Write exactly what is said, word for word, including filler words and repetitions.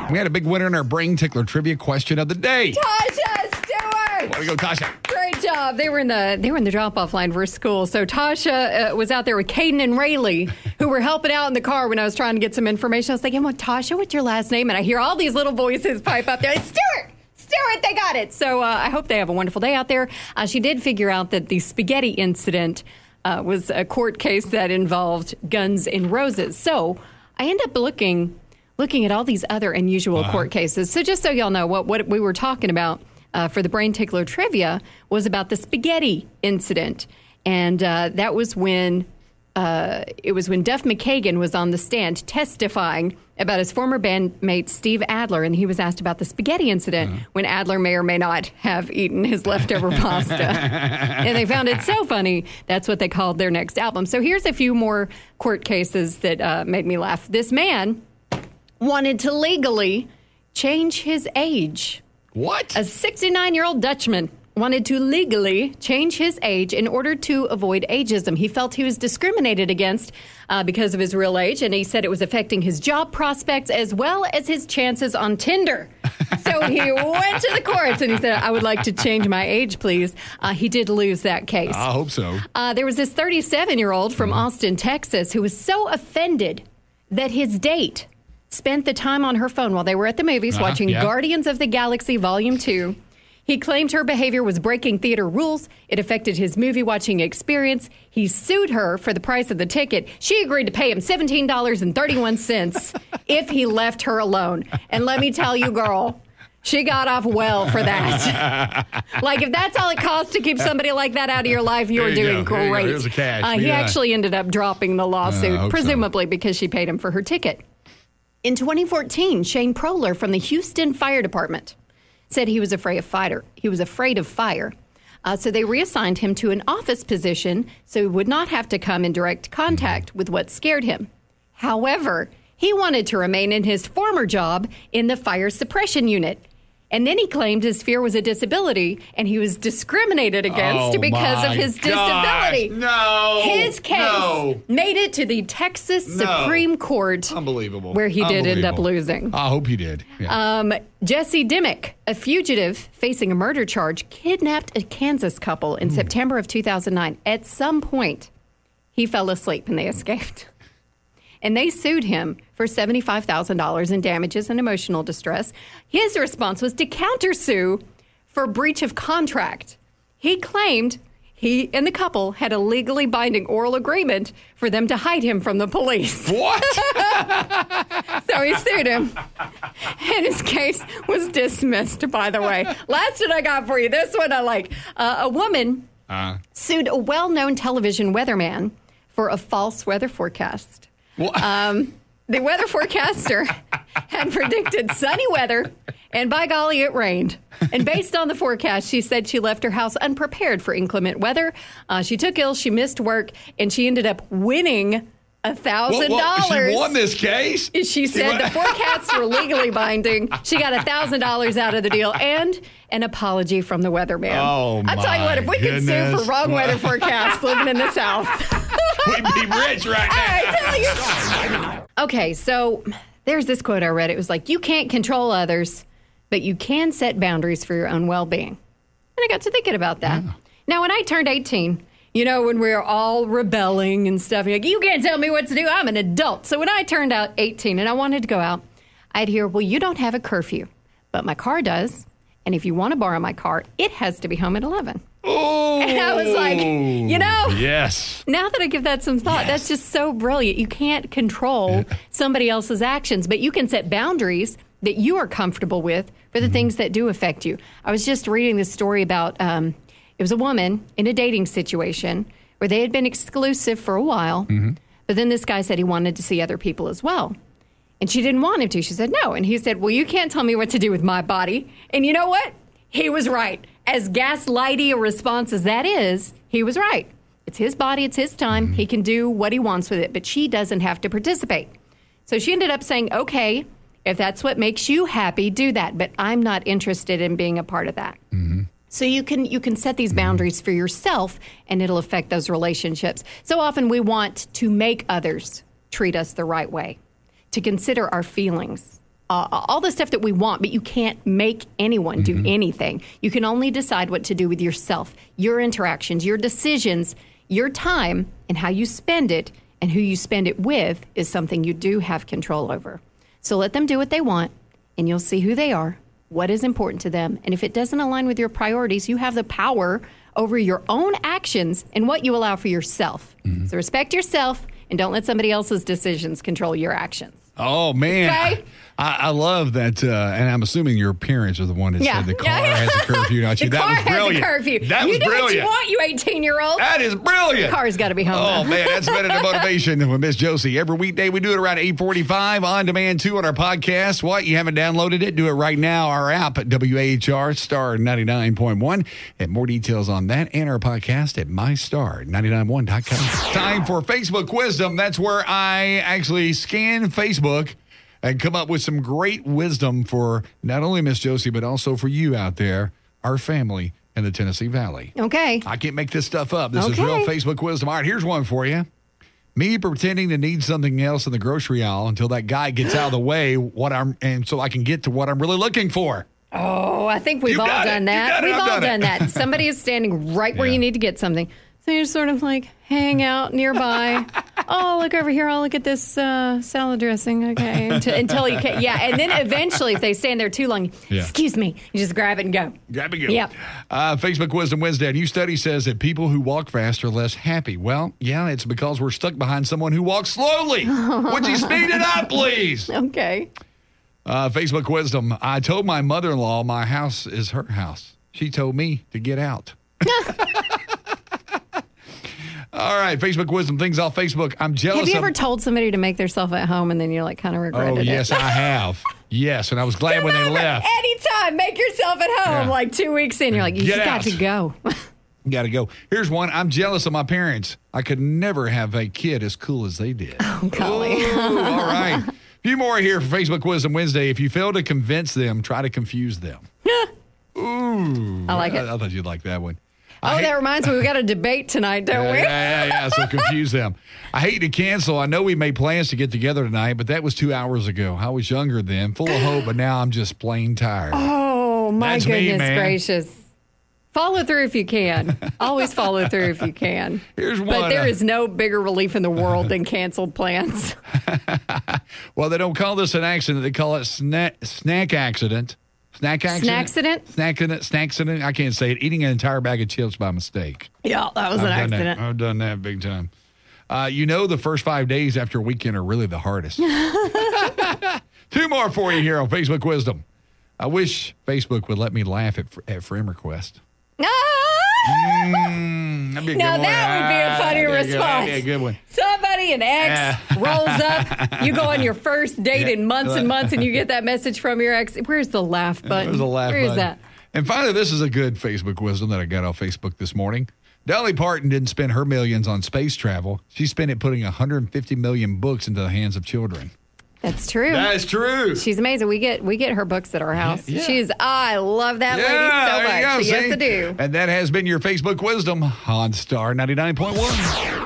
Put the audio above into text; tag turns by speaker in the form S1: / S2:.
S1: We had a big winner in our Brain Tickler Trivia question of the day.
S2: Tasha Stewart!
S1: Way to go, Tasha.
S2: Great job. They were in the they were in the drop-off line for school. So Tasha uh, was out there with Caden and Rayleigh, who were helping out in the car when I was trying to get some information. I was thinking, well, Tasha, what's your last name? And I hear all these little voices pipe up there. It's Stewart! Stewart, they got it. So uh, I hope they have a wonderful day out there. Uh, she did figure out that the spaghetti incident uh, was a court case that involved Guns N' Roses. So I end up looking looking at all these other unusual uh-huh. court cases. So just so y'all know, what, what we were talking about uh, for the Brain Tickler Trivia was about the spaghetti incident. And uh, that was when uh, it was when Duff McKagan was on the stand testifying about his former bandmate Steve Adler, and he was asked about the spaghetti incident uh-huh. when Adler may or may not have eaten his leftover pasta. And they found it so funny, that's what they called their next album. So here's a few more court cases that uh, made me laugh. This man wanted to legally change his age.
S1: What?
S2: A sixty-nine-year-old Dutchman wanted to legally change his age in order to avoid ageism. He felt he was discriminated against uh, because of his real age, and he said it was affecting his job prospects as well as his chances on Tinder. So he went to the courts and he said, I would like to change my age, please. Uh, he did lose that case.
S1: I hope so.
S2: Uh, there was this thirty-seven-year-old from mm-hmm. Austin, Texas, who was so offended that his date spent the time on her phone while they were at the movies uh-huh, watching yeah. Guardians of the Galaxy Volume two. He claimed her behavior was breaking theater rules. It affected his movie-watching experience. He sued her for the price of the ticket. She agreed to pay him seventeen dollars and thirty-one cents if he left her alone. And let me tell you, girl, she got off well for that. Like, if that's all it costs to keep somebody like that out of your life, you're
S1: you
S2: doing
S1: go.
S2: great.
S1: Here's the cash.
S2: Uh, he
S1: yeah.
S2: actually ended up dropping the lawsuit,
S1: uh,
S2: presumably
S1: so.
S2: because she paid him for her ticket. In twenty fourteen, Shane Proler from the Houston Fire Department said he was afraid of fire. He was afraid of fire. Uh, so they reassigned him to an office position so he would not have to come in direct contact with what scared him. However, he wanted to remain in his former job in the fire suppression unit. And then he claimed his fear was a disability and he was discriminated against
S1: oh
S2: because of his
S1: gosh.
S2: disability.
S1: No.
S2: His case
S1: no.
S2: made it to the Texas
S1: no.
S2: Supreme Court.
S1: Unbelievable.
S2: Where he did end up losing.
S1: I hope he did. Yeah.
S2: Um, Jesse Dimmick, a fugitive facing a murder charge, kidnapped a Kansas couple in Ooh. September of two thousand nine. At some point, he fell asleep and they escaped. And they sued him for seventy-five thousand dollars in damages and emotional distress. His response was to countersue for breach of contract. He claimed he and the couple had a legally binding oral agreement for them to hide him from the police.
S1: What?
S2: So he sued him. And his case was dismissed, by the way. Last one I got for you. This one I like. Uh, a woman uh. sued a well-known television weatherman for a false weather forecast. Um, the weather forecaster had predicted sunny weather, and by golly, it rained. And based on the forecast, she said she left her house unprepared for inclement weather. Uh, she took ill, she missed work, and she ended up winning a thousand dollars.
S1: She won this case?
S2: She said the forecasts were legally binding. She got a thousand dollars out of the deal and an apology from the weatherman.
S1: Oh, my
S2: I'll tell you what, if we
S1: goodness.
S2: could sue for wrong weather forecasts living in the South.
S1: We'd be rich right now.
S2: I tell you. Okay, so there's this quote I read. It was like, you can't control others, but you can set boundaries for your own well-being. And I got to thinking about that. Yeah. Now, when I turned eighteen, you know, when we were all rebelling and stuff, you're like, you can't tell me what to do. I'm an adult. So when I turned out eighteen and I wanted to go out, I'd hear, well, you don't have a curfew, but my car does. And if you want to borrow my car, it has to be home at eleven.
S1: Oh,
S2: and I was like, you know,
S1: yes.
S2: Now that I give that some thought, yes. That's just so brilliant. You can't control yeah. somebody else's actions, but you can set boundaries that you are comfortable with for the mm-hmm. things that do affect you. I was just reading this story about, um, it was a woman in a dating situation where they had been exclusive for a while, mm-hmm. but then this guy said he wanted to see other people as well. And she didn't want him to. She said no. And he said, well, you can't tell me what to do with my body. And you know what? He was right. As gaslighty a response as that is, he was right. It's his body. It's his time. Mm-hmm. He can do what he wants with it, but she doesn't have to participate. So she ended up saying, okay, if that's what makes you happy, do that. But I'm not interested in being a part of that. Mm-hmm. So you can you can set these boundaries for yourself, and it'll affect those relationships. So often we want to make others treat us the right way, to consider our feelings, uh, all the stuff that we want, but you can't make anyone do mm-hmm. anything. You can only decide what to do with yourself, your interactions, your decisions, your time, and how you spend it, and who you spend it with is something you do have control over. So let them do what they want, and you'll see who they are, what is important to them, and if it doesn't align with your priorities, you have the power over your own actions and what you allow for yourself. Mm-hmm. So respect yourself and don't let somebody else's decisions control your actions.
S1: Oh, man.
S2: Okay?
S1: I, I love that. Uh, and I'm assuming your parents are the one that
S2: yeah.
S1: said the car has a curfew, not you.
S2: The
S1: that
S2: car
S1: was brilliant.
S2: has a curfew.
S1: That
S2: you
S1: was
S2: do
S1: brilliant.
S2: what you want, you eighteen-year-old.
S1: That is brilliant.
S2: The car's got to be home.
S1: Oh,
S2: though.
S1: man. That's a minute of motivation with Miss Josie. Every weekday we do it around eight forty-five on demand, too, on our podcast. What? You haven't downloaded it? Do it right now. Our app at W A H R Star ninety-nine point one. And more details on that and our podcast at my star nine nine one dot com. Time for Facebook Wisdom. That's where I actually scan Facebook and come up with some great wisdom for not only Miss Josie, but also for you out there, our family in the Tennessee Valley.
S2: Okay.
S1: I can't make this stuff up. This
S2: okay.
S1: is real Facebook wisdom. All right, here's one for you. Me pretending to need something else in the grocery aisle until that guy gets out of the way, what I'm, and so I can get to what I'm really looking for.
S2: Oh, I think we've
S1: You
S2: all
S1: got
S2: done
S1: it.
S2: that.
S1: You got it.
S2: We've
S1: I've
S2: all
S1: done
S2: done
S1: it.
S2: that. Somebody is standing right where
S1: Yeah.
S2: you need to get something. So you just sort of like hang out nearby. Oh, look over here. I'll look at this uh, salad dressing. Okay. Until, until you can. Yeah. And then eventually, if they stand there too long,
S1: Yeah.
S2: excuse me, you just grab it and go.
S1: Grab and go.
S2: Yep.
S1: Uh, Facebook Wisdom Wednesday. A new study says that people who walk fast are less happy. Well, yeah, it's because we're stuck behind someone who walks slowly. Would you speed it up, please?
S2: Okay.
S1: Uh, Facebook Wisdom. I told my mother-in-law my house is her house. She told me to get out. All right, Facebook Wisdom, things off Facebook. I'm jealous
S2: Have you
S1: of...
S2: ever told somebody to make themselves at home and then you like kind of regretted
S1: Oh,
S2: it?
S1: yes, I have. Yes, and I was glad when they
S2: Remember,
S1: left.
S2: Anytime, make yourself at home.
S1: Yeah.
S2: Like two weeks in, you're like, you
S1: Get
S2: just
S1: out.
S2: got to go.
S1: Got to go. Here's one. I'm jealous of my parents. I could never have a kid as cool as they did.
S2: Oh, golly.
S1: Ooh, all right. A few more here for Facebook Wisdom Wednesday. If you fail to convince them, try to confuse them. Ooh.
S2: I like it.
S1: I, I thought you'd like that one.
S2: Oh,
S1: I hate-
S2: that reminds me, we got a debate tonight, don't
S1: Yeah,
S2: we?
S1: yeah, yeah, yeah. So confuse them. I hate to cancel. I know we made plans to get together tonight, but that was two hours ago. I was younger then, full of hope, but now I'm just plain tired.
S2: Oh, my
S1: That's me,
S2: goodness
S1: man.
S2: gracious. Follow through if you can. Always follow through if you can.
S1: Here's one.
S2: But there
S1: uh,
S2: is no bigger relief in the world than canceled plans.
S1: Well, they don't call this an accident. They call it snack snack accident. Snack accident.
S2: Snackcident?
S1: Snack snackcident. I can't say it. Eating an entire bag of chips by mistake.
S2: Yeah, that was
S1: I've
S2: an
S1: done
S2: accident.
S1: That. I've done that big time. Uh, you know, the first five days after a weekend are really the hardest. Two more for you here on Facebook Wisdom. I wish Facebook would let me laugh at, at friend request.
S2: Ah!
S1: Mm, that'd be a
S2: Now
S1: good one.
S2: that would be a
S1: Ah,
S2: funny
S1: that'd be a good-
S2: response.
S1: That'd be a good one.
S2: Somebody, an ex, rolls up. You go on your first date
S1: Yeah.
S2: in months and months, and you get that message from your ex. Where's the laugh button?
S1: There's a laugh
S2: Where is
S1: button.
S2: that?
S1: And finally, this is a good Facebook wisdom that I got off Facebook this morning. Dolly Parton didn't spend her millions on space travel. She spent it putting one hundred fifty million books into the hands of children.
S2: That's true.
S1: That's true.
S2: She's amazing. We get we get her books at our house.
S1: Yeah.
S2: She's I love that
S1: Yeah,
S2: lady
S1: there
S2: so
S1: you
S2: much.
S1: go,
S2: Yes,
S1: see?
S2: I do.
S1: And that has been your Facebook wisdom on Star ninety-nine point one.